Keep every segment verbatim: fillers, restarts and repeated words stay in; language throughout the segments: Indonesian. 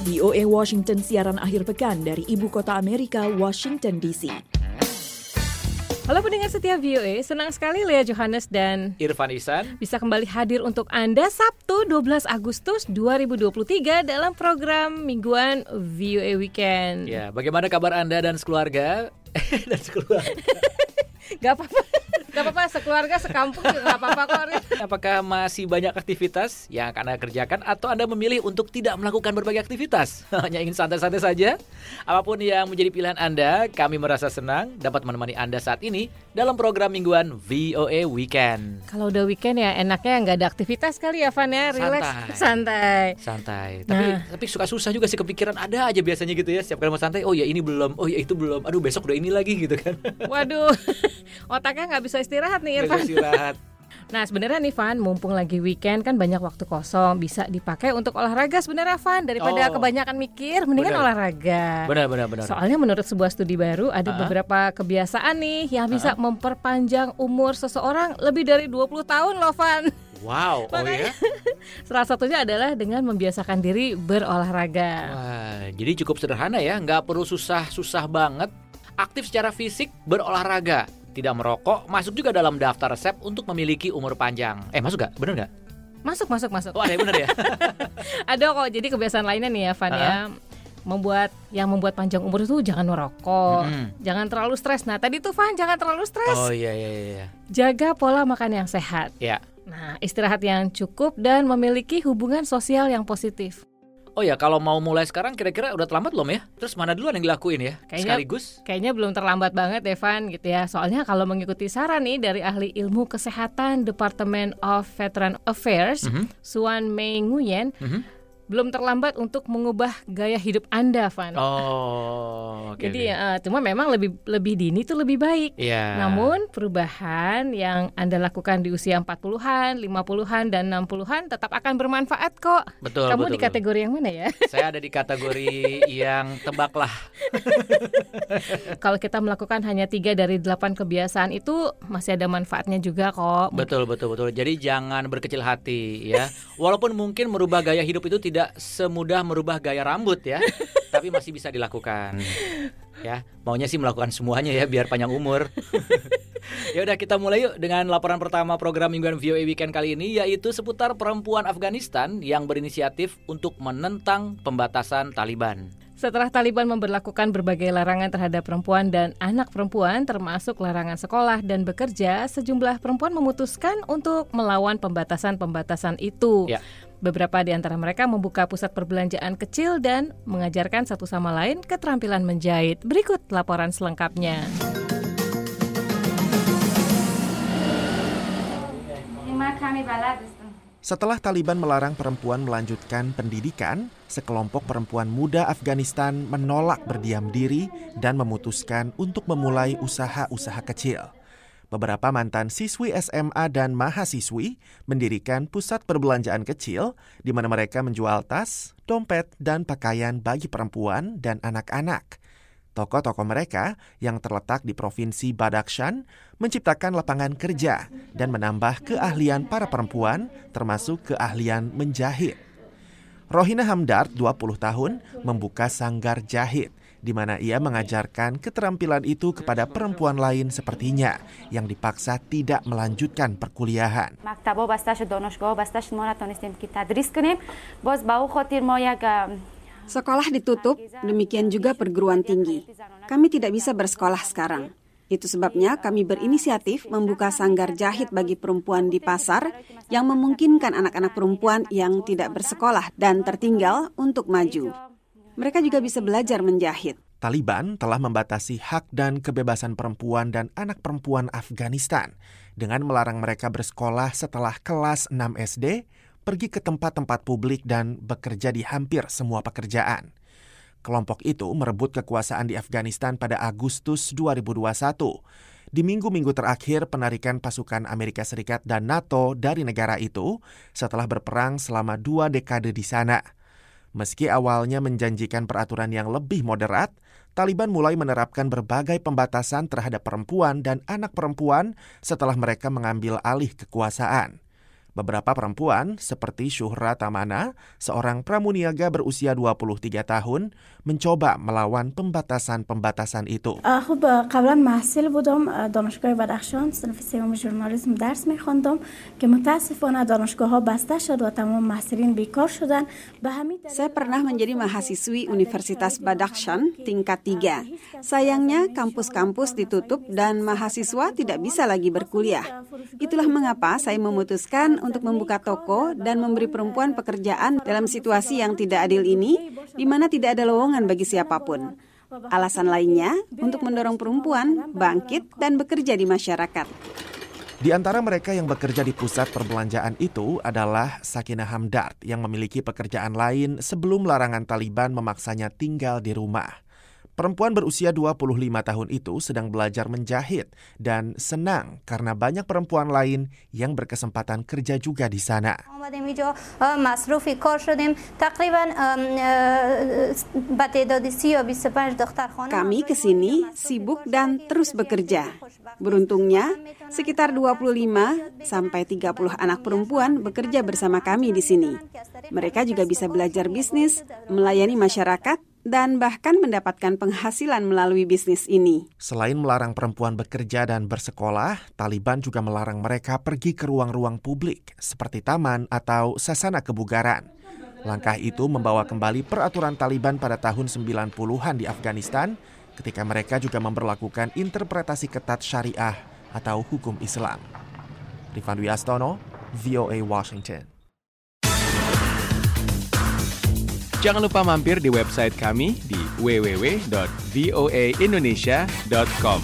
V O A Washington siaran akhir pekan dari ibu kota Amerika, Washington D C. Halo pendengar setia V O A, senang sekali Lea Johannes dan Irfan Ihsan bisa kembali hadir untuk Anda Sabtu dua belas Agustus dua ribu dua puluh tiga dalam program mingguan V O A Weekend. Ya, bagaimana kabar Anda dan sekeluarga? dan sekeluarga. Gak apa-apa, gak apa-apa, sekeluarga, sekampung juga gak apa-apa kok. Apakah masih banyak aktivitas yang akan Anda kerjakan atau Anda memilih untuk tidak melakukan berbagai aktivitas? Hanya ingin santai-santai saja? Apapun yang menjadi pilihan Anda, kami merasa senang dapat menemani Anda saat ini dalam program mingguan V O A Weekend. Kalau udah weekend ya enaknya gak ada aktivitas kali ya Van ya, relax, santai. Santai. Nah. Tapi tapi suka susah juga sih, kepikiran ada aja biasanya gitu ya. Setiap kali mau santai, oh ya ini belum, oh ya itu belum. Aduh besok udah ini lagi gitu kan. Waduh. Otaknya nggak bisa istirahat nih Irfan. Bisa istirahat. Nah sebenarnya nih Van, mumpung lagi weekend kan banyak waktu kosong, bisa dipakai untuk olahraga sebenarnya Van. Daripada Oh. kebanyakan mikir, mendingan Benar. olahraga. Benar benar benar. Soalnya menurut sebuah studi baru ada Uh-huh. beberapa kebiasaan nih yang bisa Uh-huh. memperpanjang umur seseorang lebih dari dua puluh tahun loh Van. Wow, oh Makanya, ya. salah satunya adalah dengan membiasakan diri berolahraga. Wah, jadi cukup sederhana ya, nggak perlu susah-susah banget. Aktif secara fisik, berolahraga, tidak merokok, masuk juga dalam daftar resep untuk memiliki umur panjang. Eh, masuk gak? Bener gak? Masuk, masuk, masuk. Oh, ada yang bener ya? Ada kok, jadi kebiasaan lainnya nih ya Van Uh-huh. ya. Membuat yang membuat panjang umur itu jangan merokok, Mm-hmm. jangan terlalu stres. Nah tadi tuh Van, jangan terlalu stres. Oh iya iya iya. Jaga pola makan yang sehat. Ya. Nah istirahat yang cukup dan memiliki hubungan sosial yang positif. Oh ya, kalau mau mulai sekarang kira-kira udah terlambat belum ya? Terus mana duluan yang dilakuin ya? Kayaknya- Sekaligus? Kayaknya belum terlambat banget Evan gitu ya. Soalnya kalau mengikuti saran nih dari ahli ilmu kesehatan Department of Veteran Affairs, Mhm. Suan Mei Nguyen, Mhm. belum terlambat untuk mengubah gaya hidup Anda, Van. Oh, oke. Jadi oke. uh, cuma memang lebih lebih dini tuh lebih baik. Iya. Namun perubahan yang Anda lakukan di usia empat puluhan, lima puluhan, dan enam puluhan tetap akan bermanfaat kok. Betul, Kamu betul, di betul. kategori yang mana ya? Saya ada di kategori yang tebaklah. Kalau kita melakukan hanya tiga dari delapan kebiasaan itu masih ada manfaatnya juga kok. Betul, betul, betul. Jadi jangan berkecil hati ya. Walaupun mungkin merubah gaya hidup itu tidak semudah merubah gaya rambut ya, tapi masih bisa dilakukan. Ya, maunya sih melakukan semuanya ya biar panjang umur. Ya udah, kita mulai yuk dengan laporan pertama program mingguan V O A Weekend kali ini, yaitu seputar perempuan Afghanistan yang berinisiatif untuk menentang pembatasan Taliban. Setelah Taliban memberlakukan berbagai larangan terhadap perempuan dan anak perempuan, termasuk larangan sekolah dan bekerja, sejumlah perempuan memutuskan untuk melawan pembatasan-pembatasan itu. Ya. Beberapa di antara mereka membuka pusat perbelanjaan kecil dan mengajarkan satu sama lain keterampilan menjahit. Berikut laporan selengkapnya. Setelah Taliban melarang perempuan melanjutkan pendidikan, sekelompok perempuan muda Afghanistan menolak berdiam diri dan memutuskan untuk memulai usaha-usaha kecil. Beberapa mantan siswi S M A dan mahasiswi mendirikan pusat perbelanjaan kecil di mana mereka menjual tas, dompet, dan pakaian bagi perempuan dan anak-anak. Toko-toko mereka yang terletak di Provinsi Badakhshan menciptakan lapangan kerja dan menambah keahlian para perempuan, termasuk keahlian menjahit. Rohina Hamdard, dua puluh tahun, membuka sanggar jahit, di mana ia mengajarkan keterampilan itu kepada perempuan lain sepertinya yang dipaksa tidak melanjutkan perkuliahan. Sekolah ditutup, demikian juga perguruan tinggi. Kami tidak bisa bersekolah sekarang. Itu sebabnya kami berinisiatif membuka sanggar jahit bagi perempuan di pasar yang memungkinkan anak-anak perempuan yang tidak bersekolah dan tertinggal untuk maju. Mereka juga bisa belajar menjahit. Taliban telah membatasi hak dan kebebasan perempuan dan anak perempuan Afghanistan dengan melarang mereka bersekolah setelah kelas enam S D, pergi ke tempat-tempat publik dan bekerja di hampir semua pekerjaan. Kelompok itu merebut kekuasaan di Afghanistan pada Agustus dua ribu dua puluh satu. Di minggu-minggu terakhir penarikan pasukan Amerika Serikat dan NATO dari negara itu setelah berperang selama dua dekade di sana. Meski awalnya menjanjikan peraturan yang lebih moderat, Taliban mulai menerapkan berbagai pembatasan terhadap perempuan dan anak perempuan setelah mereka mengambil alih kekuasaan. Beberapa perempuan seperti Syuhra Tamana, seorang pramuniaga berusia dua puluh tiga tahun, mencoba melawan pembatasan-pembatasan itu. خب قبلا محصل بودم دانشگاه بدخشان صنف سوم ژورنالیسم درس می‌خواندم که متأسفانه دانشگاه‌ها بسته شد و تمام محصلین بیکار شدن. Saya pernah menjadi mahasiswi Universitas Badakhshan tingkat tiga. Sayangnya kampus-kampus ditutup dan mahasiswa tidak bisa lagi berkuliah. Itulah mengapa saya memutuskan untuk membuka toko dan memberi perempuan pekerjaan dalam situasi yang tidak adil ini, di mana tidak ada lowongan bagi siapapun. Alasan lainnya untuk mendorong perempuan bangkit dan bekerja di masyarakat. Di antara mereka yang bekerja di pusat perbelanjaan itu adalah Sakinah Hamdard yang memiliki pekerjaan lain sebelum larangan Taliban memaksanya tinggal di rumah. Perempuan berusia dua puluh lima tahun itu sedang belajar menjahit dan senang karena banyak perempuan lain yang berkesempatan kerja juga di sana. Kami ke sini sibuk dan terus bekerja. Beruntungnya, sekitar dua puluh lima sampai tiga puluh anak perempuan bekerja bersama kami di sini. Mereka juga bisa belajar bisnis, melayani masyarakat, dan bahkan mendapatkan penghasilan melalui bisnis ini. Selain melarang perempuan bekerja dan bersekolah, Taliban juga melarang mereka pergi ke ruang-ruang publik seperti taman atau sasana kebugaran. Langkah itu membawa kembali peraturan Taliban pada tahun sembilan puluhan di Afghanistan ketika mereka juga memberlakukan interpretasi ketat syariah atau hukum Islam. Rifan Wiastono, V O A Washington. Jangan lupa mampir di website kami di w w w dot v o a indonesia dot com.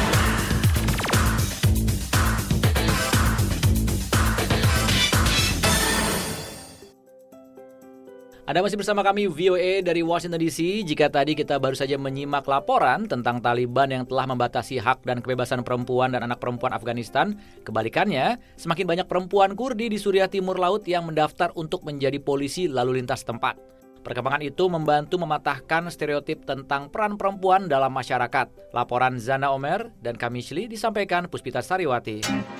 Anda masih bersama kami V O A dari Washington D C. Jika tadi kita baru saja menyimak laporan tentang Taliban yang telah membatasi hak dan kebebasan perempuan dan anak perempuan Afghanistan, kebalikannya, semakin banyak perempuan Kurdi di Suriah Timur Laut yang mendaftar untuk menjadi polisi lalu lintas tempat. Perkembangan itu membantu mematahkan stereotip tentang peran perempuan dalam masyarakat. Laporan Zana Omer dan Kamishli disampaikan Puspita Sariwati.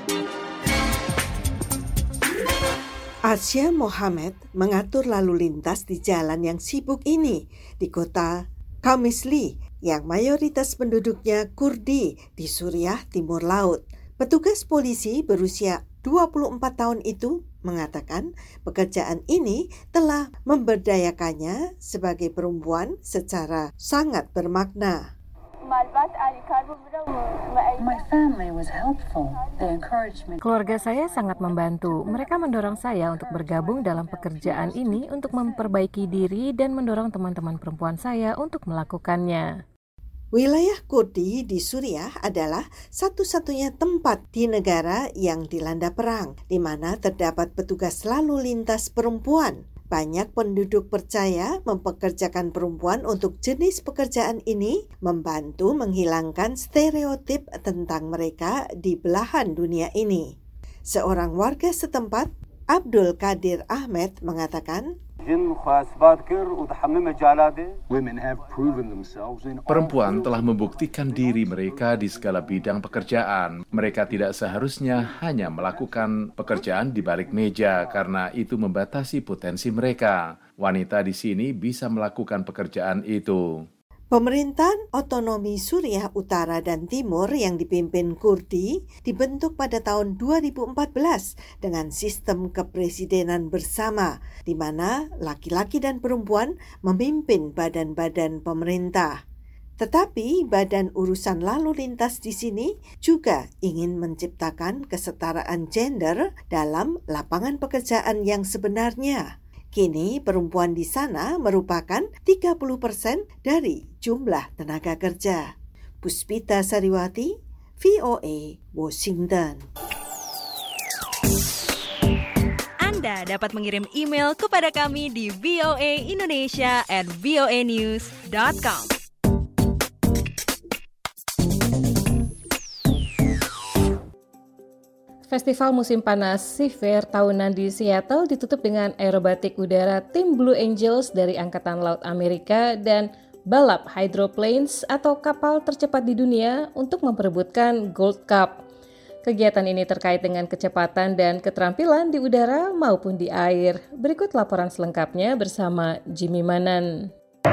Asya Mohammed mengatur lalu lintas di jalan yang sibuk ini di kota Kamishli yang mayoritas penduduknya Kurdi di Suriah Timur Laut. Petugas polisi berusia dua puluh empat tahun itu mengatakan pekerjaan ini telah memberdayakannya sebagai perempuan secara sangat bermakna. Keluarga saya sangat membantu. Mereka mendorong saya untuk bergabung dalam pekerjaan ini untuk memperbaiki diri dan mendorong teman-teman perempuan saya untuk melakukannya. Wilayah Kurdi di Suriah adalah satu-satunya tempat di negara yang dilanda perang, di mana terdapat petugas lalu lintas perempuan. Banyak penduduk percaya mempekerjakan perempuan untuk jenis pekerjaan ini membantu menghilangkan stereotip tentang mereka di belahan dunia ini. Seorang warga setempat, Abdul Qadir Ahmed, mengatakan, perempuan telah membuktikan diri mereka di segala bidang pekerjaan. Mereka tidak seharusnya hanya melakukan pekerjaan di balik meja karena itu membatasi potensi mereka. Wanita di sini bisa melakukan pekerjaan itu. Pemerintahan otonomi Suriah Utara dan Timur yang dipimpin Kurdi dibentuk pada tahun dua ribu empat belas dengan sistem kepresidenan bersama, di mana laki-laki dan perempuan memimpin badan-badan pemerintah. Tetapi Badan Urusan Lalu Lintas di sini juga ingin menciptakan kesetaraan gender dalam lapangan pekerjaan yang sebenarnya. Kini perempuan di sana merupakan tiga puluh persen dari jumlah tenaga kerja. Puspita Sariwati, V O A, Washington. Anda dapat mengirim email kepada kami di v o a indonesia at v o a news dot com. Festival musim panas Seafair tahunan di Seattle ditutup dengan aerobatik udara tim Blue Angels dari Angkatan Laut Amerika dan balap hydroplanes atau kapal tercepat di dunia untuk memperebutkan Gold Cup. Kegiatan ini terkait dengan kecepatan dan keterampilan di udara maupun di air. Berikut laporan selengkapnya bersama Jimmy Manan.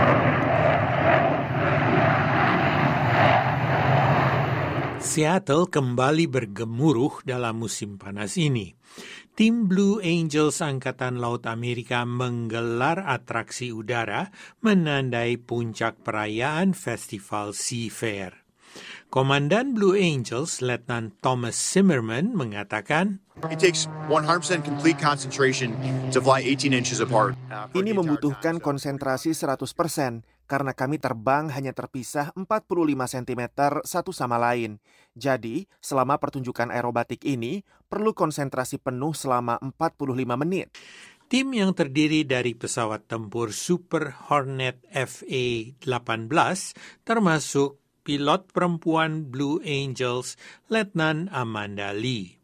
Seattle kembali bergemuruh dalam musim panas ini. Tim Blue Angels Angkatan Laut Amerika menggelar atraksi udara menandai puncak perayaan Festival Seafair. Komandan Blue Angels, Letnan Thomas Zimmerman, mengatakan, It takes one hundred percent complete concentration to fly eighteen inches apart. Ini membutuhkan konsentrasi seratus persen karena kami terbang hanya terpisah empat puluh lima sentimeter satu sama lain. Jadi, selama pertunjukan aerobatik ini, perlu konsentrasi penuh selama empat puluh lima menit. Tim yang terdiri dari pesawat tempur Super Hornet F A delapan belas, termasuk pilot perempuan Blue Angels, Letnan Amanda Lee,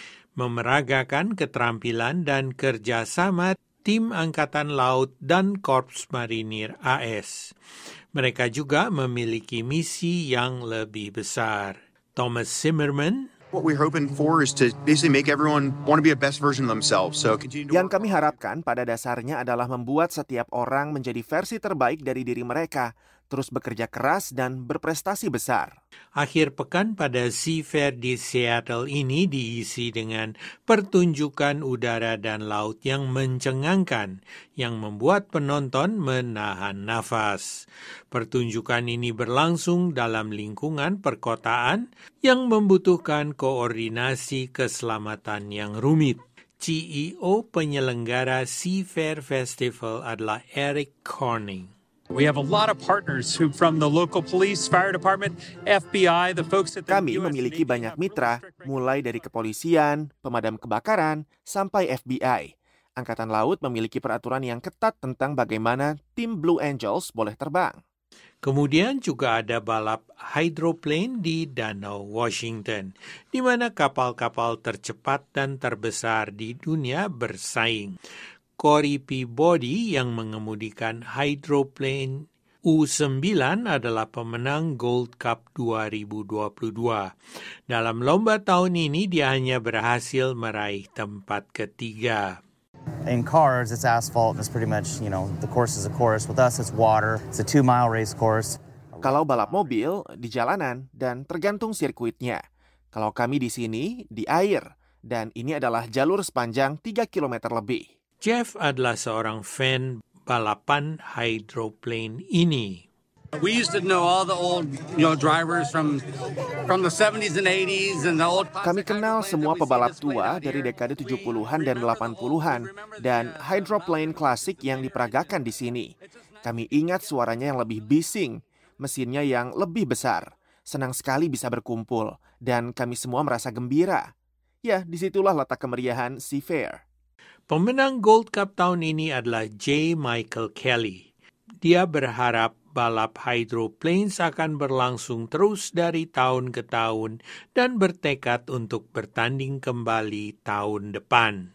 memeragakan keterampilan dan kerjasama tim Angkatan Laut dan Korps Marinir A S. Mereka juga memiliki misi yang lebih besar. Thomas Zimmerman, What we're hoping for is to basically make everyone want to be a best version of themselves. So continue to Yang kami harapkan pada dasarnya adalah membuat setiap orang menjadi versi terbaik dari diri mereka, terus bekerja keras dan berprestasi besar. Akhir pekan pada Seafair di Seattle ini diisi dengan pertunjukan udara dan laut yang mencengangkan, yang membuat penonton menahan nafas. Pertunjukan ini berlangsung dalam lingkungan perkotaan yang membutuhkan koordinasi keselamatan yang rumit. C E O penyelenggara Seafair Festival adalah Eric Corning. We have a lot of partners who from the local police, fire department, F B I, the folks at the Kami memiliki banyak mitra, mulai dari kepolisian, pemadam kebakaran, sampai F B I. Angkatan Laut memiliki peraturan yang ketat tentang bagaimana tim Blue Angels boleh terbang. Kemudian juga ada balap hydroplane di Danau Washington, di mana kapal-kapal tercepat dan terbesar di dunia bersaing. Corey Peabody yang mengemudikan hydroplane U sembilan adalah pemenang Gold Cup dua ribu dua puluh dua. Dalam lomba tahun ini dia hanya berhasil meraih tempat ketiga. In cars, it's asphalt. It's pretty much, you know, the course is a course. With us, it's water. It's a two-mile race course. Kalau balap mobil, di jalanan, dan tergantung sirkuitnya. Kalau kami di sini, di air. Dan ini adalah jalur sepanjang tiga kilometer lebih. Jeff adalah seorang fan balapan hydroplane ini. We used to know all the old, you know, drivers from from the seventies and eighties and the old. Kami kenal semua pebalap tua dari dekade tujuh puluhan dan delapan puluhan dan hydroplane klasik yang diperagakan di sini. Kami ingat suaranya yang lebih bising, mesinnya yang lebih besar. Senang sekali bisa berkumpul dan kami semua merasa gembira. Ya, disitulah letak kemeriahan Seafair. Pemenang Gold Cup tahun ini adalah J. Michael Kelly. Dia berharap balap hydroplanes akan berlangsung terus dari tahun ke tahun dan bertekad untuk bertanding kembali tahun depan.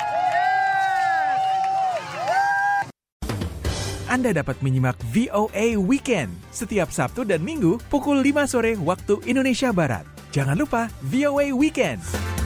Anda dapat menyimak V O A Weekend setiap Sabtu dan Minggu pukul lima sore waktu Indonesia Barat. Jangan lupa V O A Weekend.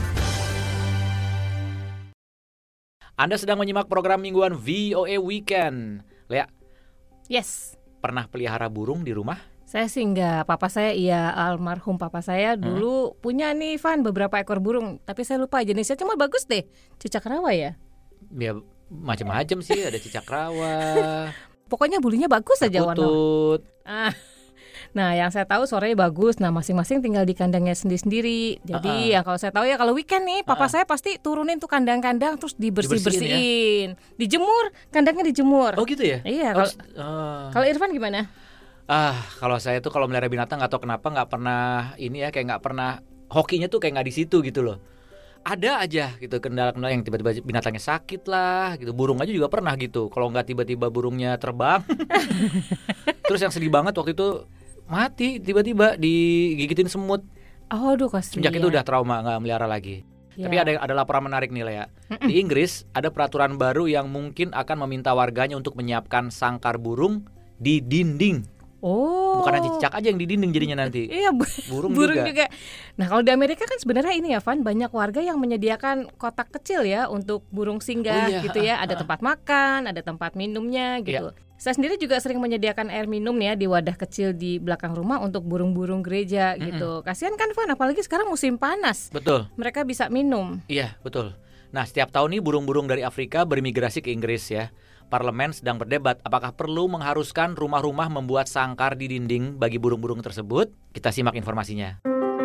Anda sedang menyimak program mingguan V O A Weekend. Lea? Yes. Pernah pelihara burung di rumah? Saya sih enggak. Papa saya, iya, almarhum papa saya dulu hmm? punya nih, Van, beberapa ekor burung. Tapi saya lupa jenisnya, cuma bagus deh. Cicak rawa ya? Ya, macam-macam sih. Ada cicak rawa. Pokoknya bulunya bagus aja warna. Ah. Nah, yang saya tahu sorenya bagus. Nah, masing-masing tinggal di kandangnya sendiri-sendiri. Jadi, uh-uh. ya kalau saya tahu ya kalau weekend nih, papa uh-uh. saya pasti turunin tuh kandang-kandang terus dibersih-bersihin. Ya? Dijemur, kandangnya dijemur. Oh gitu ya? Iya. Kalau uh... kalau Irfan gimana? Ah, kalau saya tuh kalau melihara binatang nggak tahu kenapa nggak pernah ini ya, kayak nggak pernah hokinya tuh kayak nggak di situ gitu loh. Ada aja gitu kendala-kendala yang tiba-tiba binatangnya sakit lah gitu. Burung aja juga pernah gitu. Kalau nggak tiba-tiba burungnya terbang. Terus yang sedih banget waktu itu mati tiba-tiba digigitin semut. Oh, aduh kasihan. Sejak itu udah trauma, nggak melihara lagi. Ya. Tapi ada ada laporan menarik nih, Lea. Di Inggris ada peraturan baru yang mungkin akan meminta warganya untuk menyiapkan sangkar burung di dinding. Oh. Bukan cicak aja yang di dinding jadinya nanti. Iya, burung, burung juga. juga. Nah, kalau di Amerika kan sebenarnya ini ya, Van, banyak warga yang menyediakan kotak kecil ya untuk burung singgah. Oh, iya. Gitu ya. Ada tempat makan, ada tempat minumnya gitu. Iya. Saya sendiri juga sering menyediakan air minum ya di wadah kecil di belakang rumah untuk burung-burung gereja mm-hmm. gitu. Kasihan kan, Van, apalagi sekarang musim panas. Betul. Mereka bisa minum. Iya, betul. Nah, setiap tahun nih burung-burung dari Afrika bermigrasi ke Inggris ya. Parlemen sedang berdebat apakah perlu mengharuskan rumah-rumah membuat sangkar di dinding bagi burung-burung tersebut. Kita simak informasinya.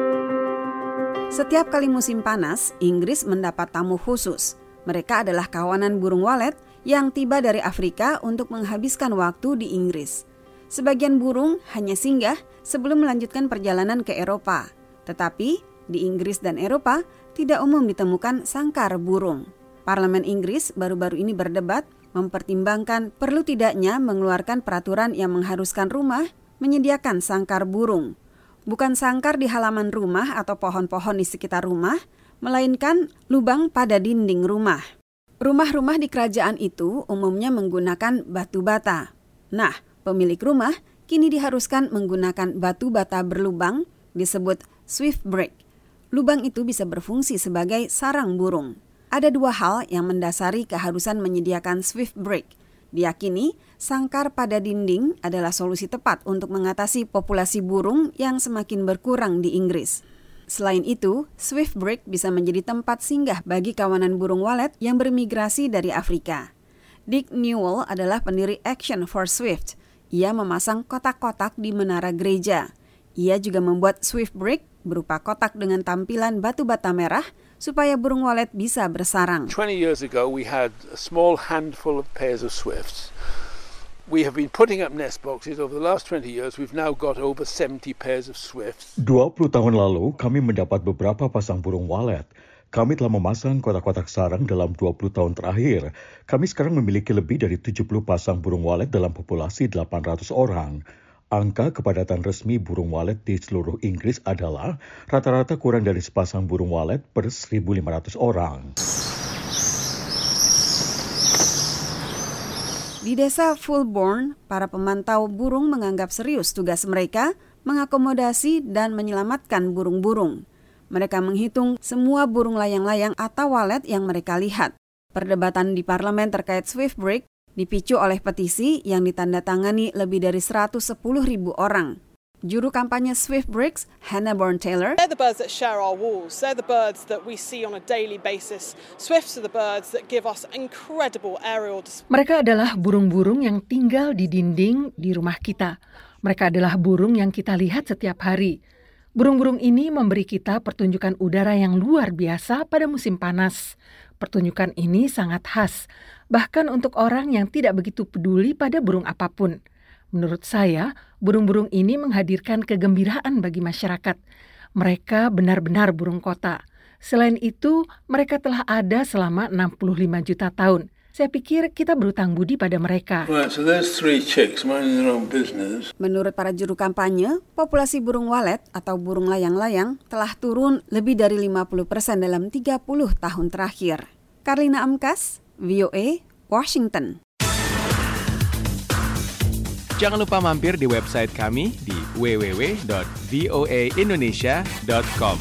Setiap kali musim panas, Inggris mendapat tamu khusus. Mereka adalah kawanan burung walet yang tiba dari Afrika untuk menghabiskan waktu di Inggris. Sebagian burung hanya singgah sebelum melanjutkan perjalanan ke Eropa. Tetapi di Inggris dan Eropa tidak umum ditemukan sangkar burung. Parlemen Inggris baru-baru ini berdebat mempertimbangkan perlu tidaknya mengeluarkan peraturan yang mengharuskan rumah menyediakan sangkar burung. Bukan sangkar di halaman rumah atau pohon-pohon di sekitar rumah, melainkan lubang pada dinding rumah. Rumah-rumah di kerajaan itu umumnya menggunakan batu bata. Nah, pemilik rumah kini diharuskan menggunakan batu bata berlubang disebut swift brick. Lubang itu bisa berfungsi sebagai sarang burung. Ada dua hal yang mendasari keharusan menyediakan swift brick. Diyakini, sangkar pada dinding adalah solusi tepat untuk mengatasi populasi burung yang semakin berkurang di Inggris. Selain itu, swift brick bisa menjadi tempat singgah bagi kawanan burung walet yang bermigrasi dari Afrika. Dick Newell adalah pendiri Action for Swift. Ia memasang kotak-kotak di menara gereja. Ia juga membuat swift brick berupa kotak dengan tampilan batu bata merah supaya burung walet bisa bersarang. twenty years ago we had a small handful of pairs of swifts. We have been putting up nest boxes. Over the last twenty years we've now got over seventy pairs of swifts. dua puluh tahun lalu kami mendapat beberapa pasang burung walet. Kami telah memasang kotak-kotak sarang dalam dua puluh tahun terakhir. Kami sekarang memiliki lebih dari tujuh puluh pasang burung walet dalam populasi delapan ratus orang. Angka kepadatan resmi burung walet di seluruh Inggris adalah rata-rata kurang dari sepasang burung walet per seribu lima ratus orang. Di desa Fulbourn, para pemantau burung menganggap serius tugas mereka mengakomodasi dan menyelamatkan burung-burung. Mereka menghitung semua burung layang-layang atau walet yang mereka lihat. Perdebatan di parlemen terkait swift brick dipicu oleh petisi yang ditandatangani lebih dari seratus sepuluh ribu orang. Juru kampanye Swift Bricks, Hannah Bourne-Taylor, They're the birds that share our walls. They're the birds that we see on a daily basis. Swifts are the birds that give us incredible aerial display. Mereka adalah burung-burung yang tinggal di dinding di rumah kita. Mereka adalah burung yang kita lihat setiap hari. Burung-burung ini memberi kita pertunjukan udara yang luar biasa pada musim panas. Pertunjukan ini sangat khas, bahkan untuk orang yang tidak begitu peduli pada burung apapun. Menurut saya, burung-burung ini menghadirkan kegembiraan bagi masyarakat. Mereka benar-benar burung kota. Selain itu, mereka telah ada selama enam puluh lima juta tahun. Saya pikir kita berutang budi pada mereka. Right, so there's three chicks minding their own business. Menurut para juru kampanye, populasi burung walet atau burung layang-layang telah turun lebih dari lima puluh persen dalam tiga puluh tahun terakhir. Karlina Amkas, V O A, Washington. Jangan lupa mampir di website kami di w w w dot v o a indonesia dot com.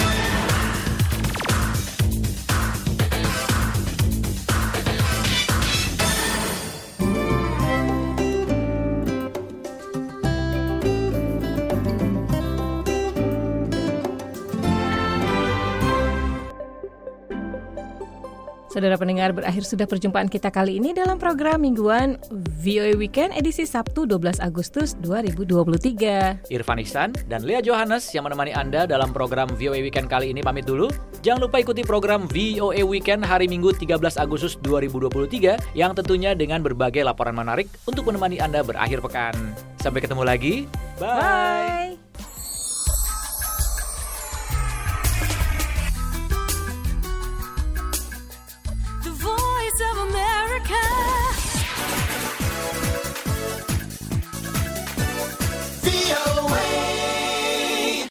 Saudara pendengar, berakhir sudah perjumpaan kita kali ini dalam program mingguan V O A Weekend edisi Sabtu dua belas Agustus dua ribu dua puluh tiga. Irfan Ihsan dan Lea Johannes yang menemani Anda dalam program V O A Weekend kali ini pamit dulu. Jangan lupa ikuti program V O A Weekend hari Minggu tiga belas Agustus dua ribu dua puluh tiga yang tentunya dengan berbagai laporan menarik untuk menemani Anda berakhir pekan. Sampai ketemu lagi. Bye. Bye.